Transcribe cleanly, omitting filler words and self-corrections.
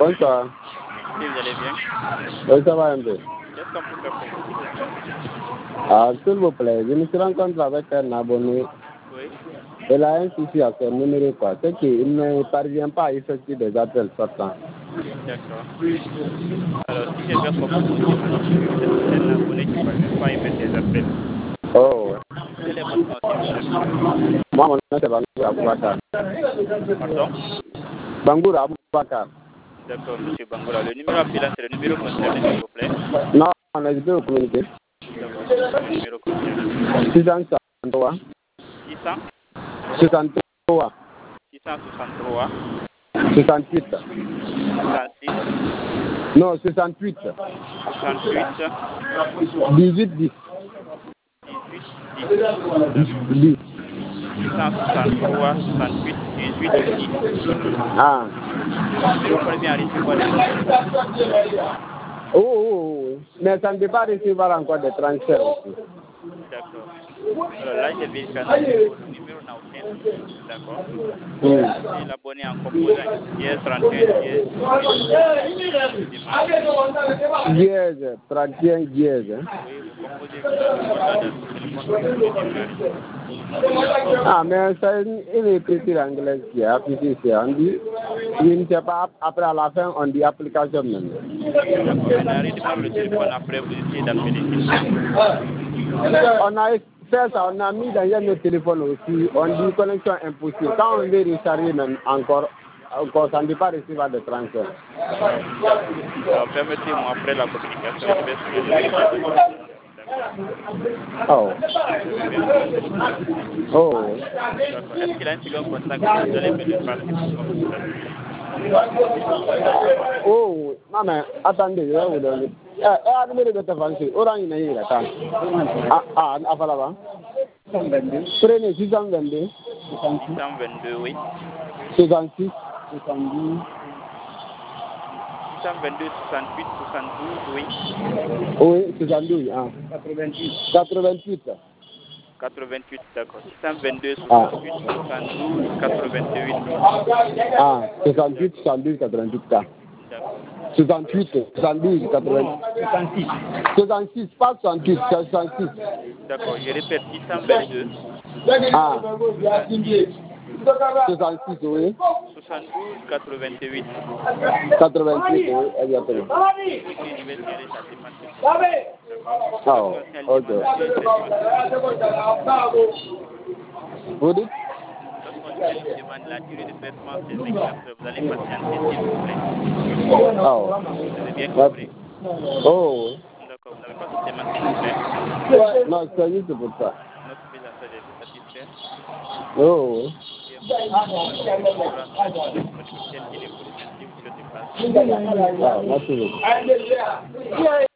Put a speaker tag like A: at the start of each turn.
A: Bonsoir.
B: Si vous allez bien.
A: Oui, ça va un peu.
B: Qu'est-ce qu'on peut faire pour vous, s'il vous plaît?
A: Ah, s'il vous plaît, je me suis rencontré avec un abonné.
B: Oui.
A: Il a un souci à son numéro, quoi. C'est qu'il ne parvient pas à effectuer des appels sortants.
B: D'accord. Alors, si j'ai bien compris votre demande, vous êtes un abonné qui ne parvient pas à émettre des appels.
A: Oh, ouais.
B: Quel est votre nom, s'il vous plaît?
A: Moi, mon nom, c'est Bangoura Aboubakar.
B: Pardon?
A: Bangoura Aboubakar.
B: D'accord, monsieur Bangola. Le numéro appelant, c'est le numéro concerné, s'il vous plaît.
A: Non, on a dit au communiquer.
B: D'accord, c'est quoi le numéro concerné?
A: 663.
B: 600
A: 63.
B: 663
A: 68.
B: 66
A: Non, 68.
B: 68
A: 18 10.
B: 18 10. D'accord.
A: 10.
B: 663 68 18 10.
A: Ah.
B: Ce numéro pourrait bien recevoir des appels.
A: Oh, oh, oh. Mais ça ne peut pas recevoir encore des transferts aussi.
B: D'accord. Alors là, j'ai vérifié en effet, votre numéro n'a aucun souci. D'accord. C'est l'abonné en composant dièse 31 dièse 18
A: Dièse, 31 dièse.
B: Oui, vous composez via le code là de votre téléphone pour le démarrer.
A: Ah, mais c'est une écriture anglaise qui est affichée ici. On dit, je ne sais pas, après à la fin, on dit application même.
B: D'accord. Maintenant, redémarrez le téléphone après, vous essayez d'appeler, s'il vous plaît.
A: On a fait ça, on a mis dans un autre téléphone aussi, on dit connexion impossible. Quand on veut recharger même encore ça ne peut pas recevoir de transfert.
B: D'accord. Alors, permettez-moi, après la communication, je vais essayer de vérifier votre demande. D'accord.
A: Oh.
B: Vous avez bien compris.
A: Oh.
B: D'accord. Est-ce qu'il a un second contact? Vous allez me le passer pour voir cela.
A: Oh, maman, attendez, je vais vous donner. Le numéro de téléphone, c'est Orange Naï, là, ah, là-bas. Prenez 622.
B: 622, oui.
A: 66.
B: 622, 68, 72, oui.
A: Oui, 72, ah. 88.
B: 88, d'accord. 622,
A: Ah.
B: 68, 72, 88.
A: Ah, 68, 72, 88 cas.
B: D'accord.
A: 68, 72, 88. 66, pas 68, 66.
B: D'accord, je répète, 622,
A: Ah,
B: 66,
A: 66, oui.
B: 72, 88.
A: 88, oui, exactement.
B: Ok, je vais signaler sa demande de ce soir. D'accord.
A: Oh,
B: Lorsqu'on
A: ok.
B: signale une demande de traitement,
A: Vous dites?
B: lorsqu'on signale une demande, la durée de traitement, c'est 24 heures. Vous allez patienter, s'il vous plaît.
A: Oh.
B: Vous avez bien compris?
A: Oh.
B: D'accord, vous n'avez pas d'autres demandes, s'il vous plaît.
A: Non, c'est juste pour ça.
B: Notre mise en charge est vous satisfait.
A: Oh.
B: Bien, merci. On suivra notre disponibilité et l'évolution si vous souhaitez passer.
A: Ah, merci beaucoup.